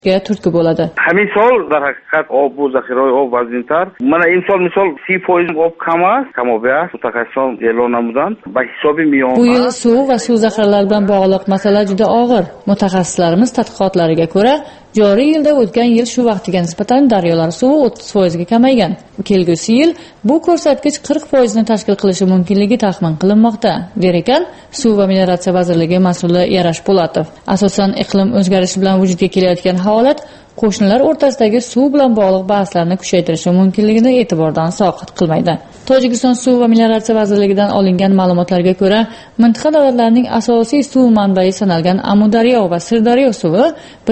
turtki bo'ladi. Misol dar haqiqat ob bu zaxiroy ob vazntar. Mana misol 30% ob kamobiya mutaxassis e'lon namudan va hisobiy miyon. Bu yil suv va suv zaxiralari bilan bog'liq masala juda og'ir. Mutaxassislarimiz tadqiqotlariga ko'ra, joriy yilda o'tgan yil shu vaqtiga nisbatan daryolar suvi 30% ga kamaygan. Kelgusi yil bu ko'rsatkich 40% ni tashkil qilishi mumkinligi taxmin qilinmoqda, der ekan Suv va melioratsiya vazirligi mas'uli Yarash Po'latov. Asosan iqlim o'zgarishi bilan vujudga kelayotgan holat qo'shnilar o'rtasidagi suv bilan bog'liq bahslarni kuchaytirishi mumkinligini e'tibordan soqit qilmaydi. Tojikiston Suv va melioratsiya vazirligidan olingan ma'lumotlarga ko'ra, mintaqa davlatlarining asosiy suv manbai sanalgan Amudaryo va Sirdaryo suvi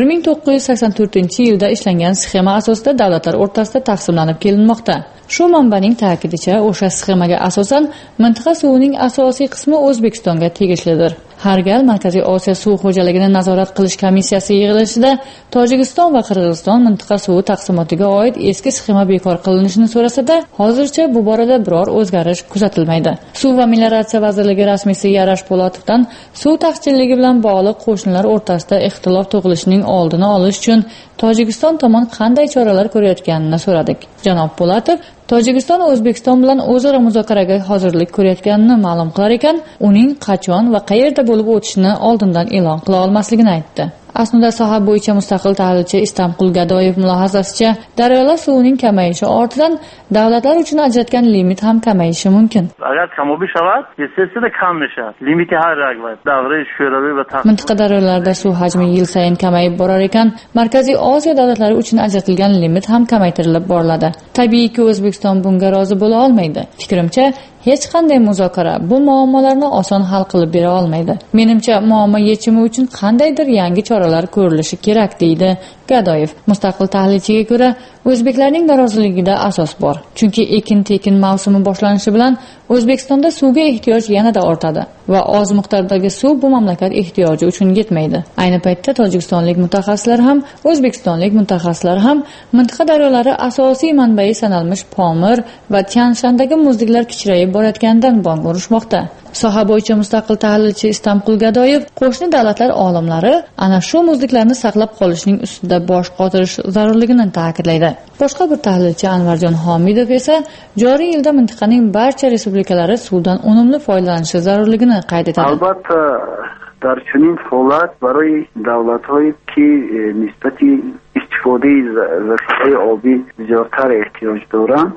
1984-yilda ishlangan sxema asosida davlatlar o'rtasida taqsimlanib kelinmoqda. Shu manbaning ta'kidicha, o'sha sxemaga asosan mintaqa suvining asosiy qismi O'zbekistonga tegishlidir. Har gal Markaziy Osiyo suv xo'jaligini nazorat qilish komissiyasi yig'ilishida Tojikiston va Qirg'iziston mintaqa suvi taqsimotiga oid eski sxema bekor qilinishini so'rasada, hozircha bu borada biror o'zgarish kuzatilmaydi. Suv va melioratsiya vazirligi rasmiysi Yarash Po'latovdan suv taqchilligi bilan bog'liq qo'shnilar o'rtasida ixtilof tug'ilishining oldini olish uchun Tojikiston tomon qanday choralar ko'rayotganini so'radik. Janob Po'latov Tojikiston O'zbekiston bilan o'zaro muzokaraga hozirlik ko'rayotganini ma'lum qilar ekan, uning qachon va qayerda bo'lib o'tishini oldindan e'lon qila olmasligini aytdi. Aslida soha bo'yicha mustaqil tahlilchi Istamqul Gadoyev mulohazasicha, daryolar suvining kamayishi ortidan davlatlar uchun ajratgan limit ham kamayishi mumkin. Agar kamobi shavad, esa kam mishad. Limiti har rag'bat. Davri sho'raviy va mintaqa daryolarida suv hajmi yil sayin kamayib borar ekan, Markaziy Osiyo davlatlari uchun ajratilgan limit ham kamaytirilib boriladi. Tabiiyki, O'zbekiston bunga rozi bo'la olmaydi. Fikrimcha, hech qanday muzokara bu muammolarni oson hal qilib bera olmaydi. Menimcha, muammo yechimi uchun qandaydir yangi choralar ko'rilishi kerak, deydi Gadoyev. Mustaqil tahlilchiga ko'ra, o'zbeklarning noroziligida asos bor. Chunki ekin-tekin mavsumi boshlanishi bilan O'zbekistonda suvga ehtiyoj yanada ortadi va oz miqdordagi suv bu mamlakat ehtiyoji uchun yetmaydi. Ayni paytda tojikistonlik mutaxassislar ham, o'zbekistonlik mutaxassislar ham mintaqa daryolari asosiy manbai sanalmish Pomir va Tianshandagi muzliklar kichrayib borayotganidan bong urishmoqda. Soha bo'yicha mustaqil tahlilchi Istamqul Gadoyev qo'shni davlatlar olimlari ana shu muzliklarni saqlab qolishning ustida bosh qotirish zarurligini ta'kidlaydi. Boshqa bir tahlilchi Anvarjon Homidov esa joriy yilda mintaqaning barcha respublikalari suvdan unumli foydalanishi zarurligini qayd etadi. Albatta, در چنین حالت برای دولت‌هایی که نسبت استفاده ذخیره آبی زیادتر احتیاج دارند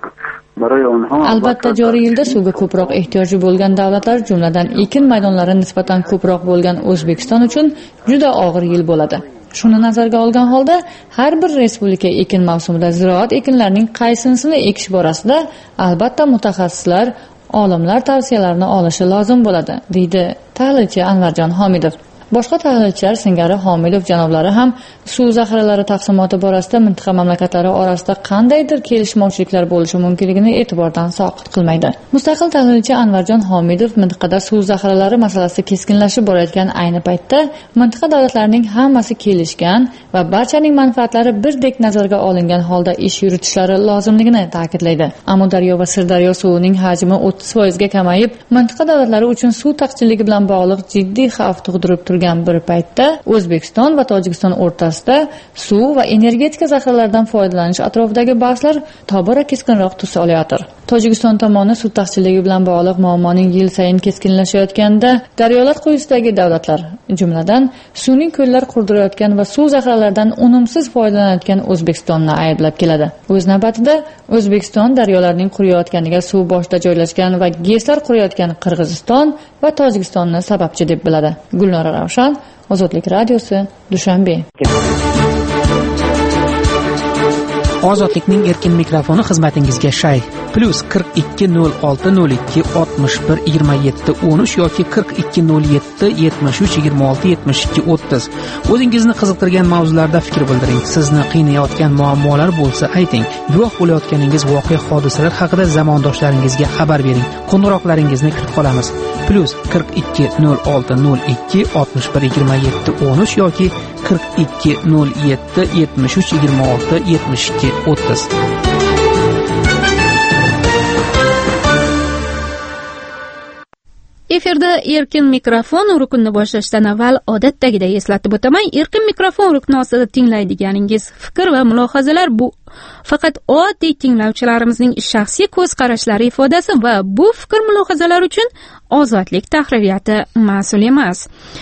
Albatta, joriy yilda suvga ko'proq ehtiyoji bo'lgan davlatlar, jumladan ekin maydonlari nisbatan ko'proq bo'lgan O'zbekiston uchun juda og'ir yil bo'ladi. Shuni nazarga olgan holda, har bir respublika ekin mavsumida ziroat ekinlarining qaysinisini ekish borasida albatta mutaxassislar, olimlar tavsiyalarini olishi lozim bo'ladi, deydi tahlilchi Anvarjon Homidov. Boshqa tahlilchilar singari Homidov janoblari ham suv zaxiralari taqsimoti borasida mintaqa mamlakatlari orasida qandaydir kelishmovchiliklar bo'lishi mumkinligini e'tibordan soqit qilmaydi. Mustaqil tahlilchi Anvarjon Homidov mintaqada suv zaxiralari masalasi keskinlashib borayotgan ayni paytda mintaqa davlatlarining hammasi kelishgan va barchaning manfaatlari birdek nazarga olingan holda ish yuritishlari lozimligini ta'kidlaydi. Amudaryo va Sirdaryo suvining hajmi 30% ga kamayib, mintaqa davlatlari uchun suv taqchilligi bilan bog'liq jiddiy xavf tug'dirib turgan bir paytda O'zbekiston va Tojikiston o'rtasida suv va energetika zaxiralaridan foydalanish atrofidagi bahslar tobora keskinroq tus olayotir. Tojikiston tomoni suv taqchilligi bilan bog'liq muammoning yil sayin keskinlashayotganida daryolar quyisidagi davlatlar, jumladan suvning ko'llar qurdirayotgan va suv zaxiralaridan unumsiz foydalanayotgan O'zbekistonni ayblab keladi. O'z navbatida O'zbekiston daryolarning quriyotganiga suv boshida joylashgan va GESlar qurayotgan Qirg'iziston va Tojikistonni sababchi deb biladi. Gulnora Ravshan, Ozodlik radiosi, Dushanbe. Ozodlikning erkin mikrofoni xizmatingizga shay. +4202612713 yoki 420773267230. O'zingizni qiziqtirgan mavzularda fikr bildiring. Sizni qiynayotgan muammolar bo'lsa ayting. Guvoh bo'layotganingiz voqea hodisalar haqida zamondoshlaringizga xabar bering. Qo'ng'iroqlaringizni kutib qolamiz. +4206612713 yoki 420773267230. efirda erkin mikrofon ruknini boshlashdan avval odatdagidek eslatib o'taman. Erkin mikrofon rukni ostida tinglaydiganingiz fikr va mulohazalar bu faqat oddiy tinglovchilarimizning shaxsiy ko'z qarashlari ifodasi va bu fikr mulohazalar uchun ozodlik tahririyati mas'ul emas.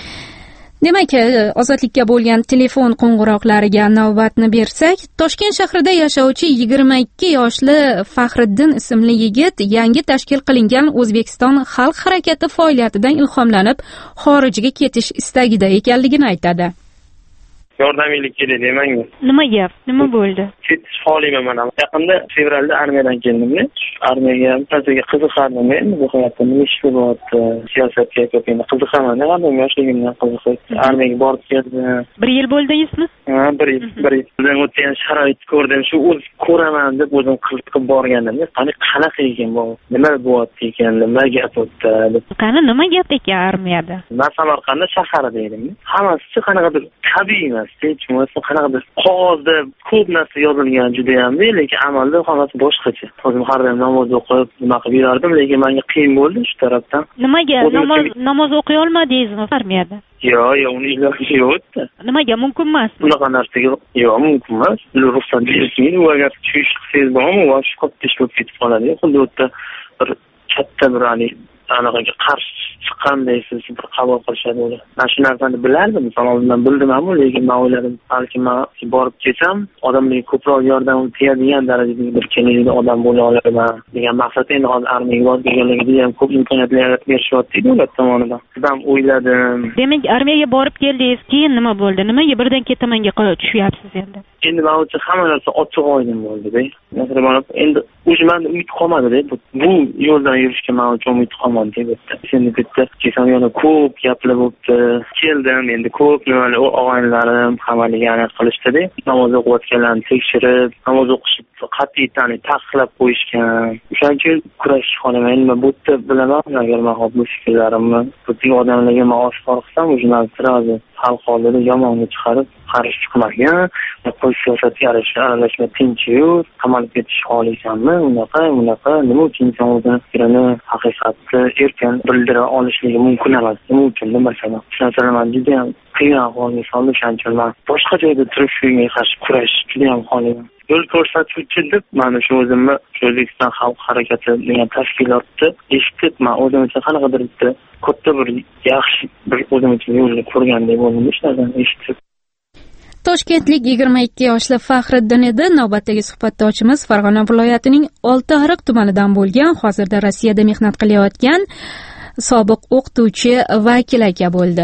Demak, ozodlikka bo'lgan telefon qo'ng'iroqlariga navbatni bersak, Toshkent shahrida yashovchi 22 yoshli Faxriddin ismli yigit yangi tashkil qilingan O'zbekiston xalq harakati faoliyatidan ilhomlanib, xorijga ketish istagida ekanligini aytadi. Yordaminglik kerak demang. Nima gap? Nima bo'ldi? Ketish xohlayman men ham. Yaqinda fevralda armiyadan keldim. Armiyaga tazaga qiziqardim men. Bu hayotda nima ish qilyapti? Siyosatga ko'pincha qiziqaman. Nima yoshligimdan qiziqib armiyaga borib keldim. 1 yil bo'ldingizmi? Ha, 1 yil. O'zim o'tgan sharoit ko'rdim. Shu o'z ko'raman deb o'zim qiziqib borgandim. Qanaqa ekan bu? Nima bo'lyapti ekan? Nima gap o'tdi deb. Qani nima gap ekan armiyada? Men Samarqandda shaharda edim. Hammasi qanaqadir tabiiy emas. Tinchmas, qanaqadir qog'ozda ko'p narsa yozilgan juda ham, lekin amalda hammasi boshqacha. O'zim har doim namoz o'qib, nima qilib yurardim, lekin menga qiyin bo'ldi shu tarafdan. Nimaga namoz o'qiy olmadingizmi armiyada? Yo'q, uni iloji yo'q. Nimaga mumkin emas? Bunaqa narsaga yo'q, mumkin emas. Ruxsat berishmaydi, u agar tush qilsangiz bormi, va shu qotib ketib qoladi. Xuddi o'tda bir katta bir anaqaga qarshi chiqqanday siz bir qabul qilishadi ular. Men shu narsani bilardim, salomdan bildim ham, lekin men o'yladim, balki men borib ketsam, odamlarga ko'proq yordam tegadigan darajadagi bir kelajakda odam bo'la olaman degan maqsadda endi hozir armiyaga borib kelganligida ham ko'p imkoniyatlar yaratib berishyapti davlat tomonidan. Siz ham o'yladim. Demak, armiyaga borib keldingiz, keyin nima bo'ldi? Nimaga birdan ketamanga tushyapsiz endi? Endi men uchun hamma narsa ochiq oydin bo'ldi-da. Masalan, endi o'zimdan umid qolmadi-da. Bu yo'ldan yurishga men uchun umid qolmadi. Endi bitta kesam yana ko'p gaplar bo'libdi. Keldim, endi ko'p nimalar og'aynilarim hammani qilishdi-da. Namoz o'qiyotganlarni tekshirib, namoz o'qishni qat'iy taqiqlab qo'yishgan. O'shaning uchun kurashish xohlaman. Nima bo'pti bilaman, agar men bu fikrlarimni butun odamlarga oshkor qilsam, o'zimni sirazi xalq oldida yomonga chiqarib qarshi chiqmagan, qo'y siyosatga aralashma tinch yur, qamalib ketish xohlaysanmi? Unaqa, nima uchun inson o'zini fikrini, haqiqatni erkin bildira olishligi mumkin emas. Nima uchun masalan? Shu narsalar juda ham qiyin ahvolga soldi, shuning uchun men boshqa joyda turib shunga qarshi kurashish juda ham xohlayman. Yo'l ko'rsatuvchi deb mana shu o'zimni O'zbekiston xalq harakati degan tashkilotni eshitib, men o'zim uchun qanaqadir katta bir yaxshi bir o'zim uchun yo'lni ko'rgandek bo'ldim shu narsani eshitib. Toshkentlik 22 yoshli Faxriddin edi. Navbatdagi suhbatdoshimiz Farg'ona viloyatining Oltiariq tumanidan bo'lgan, hozirda Rossiyada mehnat qilayotgan sobiq o'qituvchi Vakil aka bo'ldi.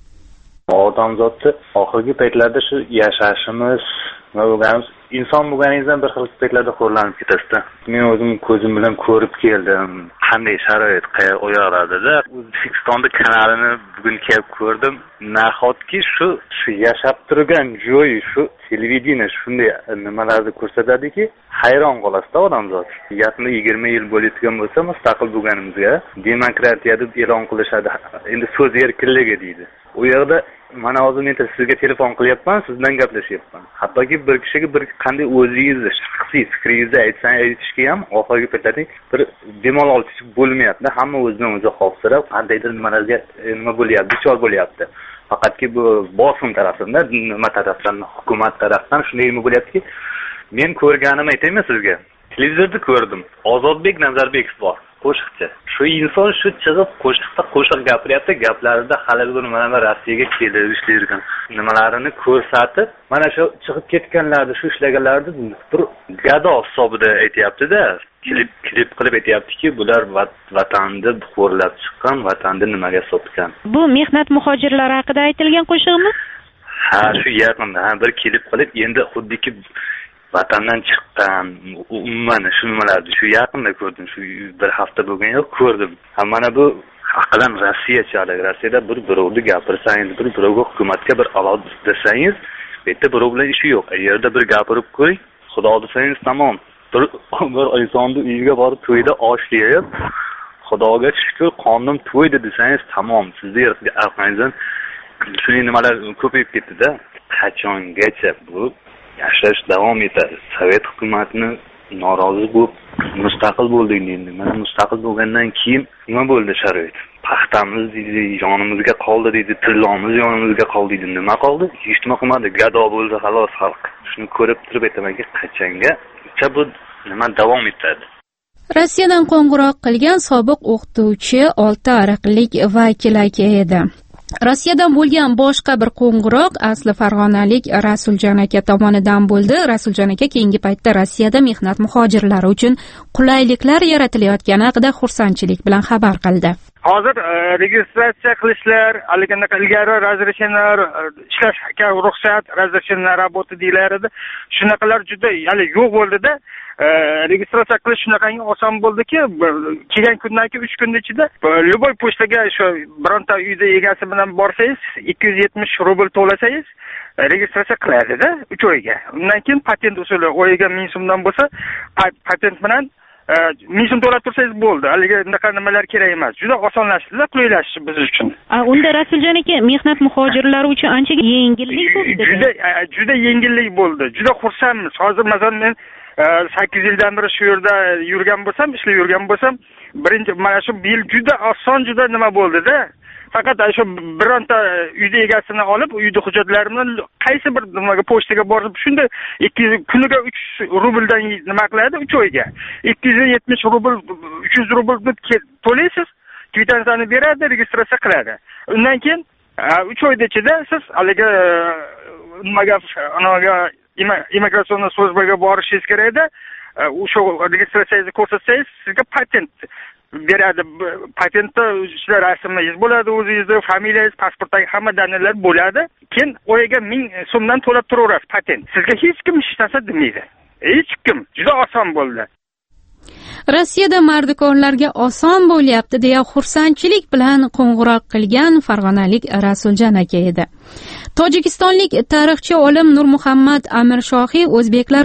Odamzodni oxirgi paytlarda shu yashashimiz va bo'lganimiz inson bo'lganingizdan bir xil paytlarda xo'rlanib ketasiz-da. Men o'zim ko'zim bilan ko'rib keldim, qanday sharoit qo'yaradida. O'zbekistonda kanalini bugun kelib ko'rdim. Nahotki shu yashab turgan joy, shu televideniya shunday nimalarni ko'rsatadiki, hayron qolasizda odamzod. Yaqinda 20 yil bo'layotgan bo'lsa, mustaqil bo'lganimizga demokratiya deb e'lon qilishadi. Endi so'z erkinligi deydi. U yerda mana hozir men sizga telefon qilyapman, sizdan gaplashyapman. Hattoki bir kishiga bir qanday o'zingizni shaxsiy fikringizni aytishga ham oxirgi paytlarda bir bemalol bo'lmayapti. Hamma o'zidan o'zi xavfsirab, qandaydir nimalarga nima bo'lyapti, duchor bo'lyapti. Faqatki bu bosim tarafidan, nima tarafdan, hukumat tarafdan shunday nima bo'lyaptiki, men ko'rganimni aytaymi sizga? Televizorda ko'rdim. Ozodbek Nazarbekov bor. Qo'shiqchi. Shu inson shu chiqib qo'shiq gapiryapti, gaplarida hali bir mana Rossiyaga kelib ishlaydigan nimalarini ko'rsatib, mana shu chiqib ketganlarni, shu ishlaganlarni bir gado hisobida aytayapti-da. Klip qilib aytayaptiki, bular vatanni xo'rlab chiqqan, vatanni nimaga sotgan. Bu mehnat muhojirlari haqida aytilgan qo'shiqmi? Ha, shu yaqinda bir klip qilib, endi xuddiki vatandan chiqqan, umuman shu nimalarni shu yaqinda ko'rdim, shu bir hafta bo'lgan yo'q ko'rdim. Mana bu haqiqatan Rossiyachalik. Rossiyada bir birovni gapirsangiz, bir birovga hukumatga bir aloq desangiz, bu yerda birov bilan ishi yo'q. Yerda bir gapirib qo'y, xudo desangiz tamom. Bir insonni uyiga borib to'yda osh yeyib, xudoga shukr, qonim to'ydi desangiz tamom. Sizni orqangizdan shunday nimalar ko'payib ketdi-da. Qachongacha bu yashash davom etadi? Sovet hukumatini norozi bo'lib mustaqil bo'ldik endi. Mana mustaqil bo'lgandan keyin nima bo'ldi sharoit? paxtamiz deydi, yonimizga qoldi deydi, tillamiz yonimizga qoldi deydi. Nima qoldi? Hech nima qilmadi. Gado bo'ldi xolos xalq. Shuni ko'rib turib aytamanki, qachonga bu nima davom etadi? Rossiyadan qo'ng'iroq qilgan sobiq o'qituvchi 6 ariqlik vakil aka edi. Rossiyadan bo'lgan boshqa bir qo'ng'iroq asli farg'onalik Rasuljon aka tomonidan bo'ldi. Rasuljon aka keyingi paytda Rossiyada mehnat muhojirlari uchun qulayliklar yaratilayotgani haqida xursandchilik bilan xabar qildi. Hozir registratsiya qilishlar, ilgari razрешениялар, ishlashga ruxsat, razрешение работы deyilar edi. Shunaqalar juda yo'q bo'ldi-da. Registratsiya qilish shunaqangi oson bo'ldiki, kelgan kundan keyin 3 kun ichida любой pochtaga shu bironta uyda egasi bilan borsangiz, 270 rubl to'lasangiz, registratsiya qiladi-da 3 oyga. Undan keyin patent usuli oyiga 1000 so'mdan bo'lsa, patent bilan 1000 so'm to'lab tursangiz bo'ldi. Haliga unaqa nimalar kerak emas. Juda osonlashdi-da, qulaylaşdi biz uchun. Unda Rasuljon aka mehnat muhojirlari uchun ancha yengillik bo'ldi. Juda yengillik bo'ldi. Juda xursandmiz. Hozir masalan men 8 yildan beri shu yerda yurgan bo'lsam, ishlab yurgan bo'lsam, birinchi mana shu yil juda oson, juda nima bo'ldi-da. Faqat shu bironta uyda egasini olib, uyda hujjatlari bilan qaysi bir nimaga pochtaga borib, shunda 200 kuniga 3 rubldan nima qiladi 3 oyga. 270 rubl, 300 rublni to'laysiz, kvitantsiyani beradi, registratsiya qiladi. Undan keyin 3 oyda ichida siz haliga nimaga immigratsiya slujbaga borishingiz kerak edi. O'sha registratsiyangizni ko'rsatsangiz, sizga patent beradi. Patentda sizlar rasmingiz bo'ladi, o'zingizning familiyangiz, pasportdagi hamma dalillar bo'ladi. Keyin oyiga 1000 so'mdan to'lab turaverasiz patent. Sizga hech kim hech narsa demaydi. Hech kim. Juda oson bo'ldi. Rossiyada mardikorlarga oson bo'lyapti deya xursandchilik bilan qo'ng'iroq qilgan farg'onalik Rasuljon aka edi. Tojikistonlik tarixchi olim Nurmuhammad Amirshohiy o'zbeklar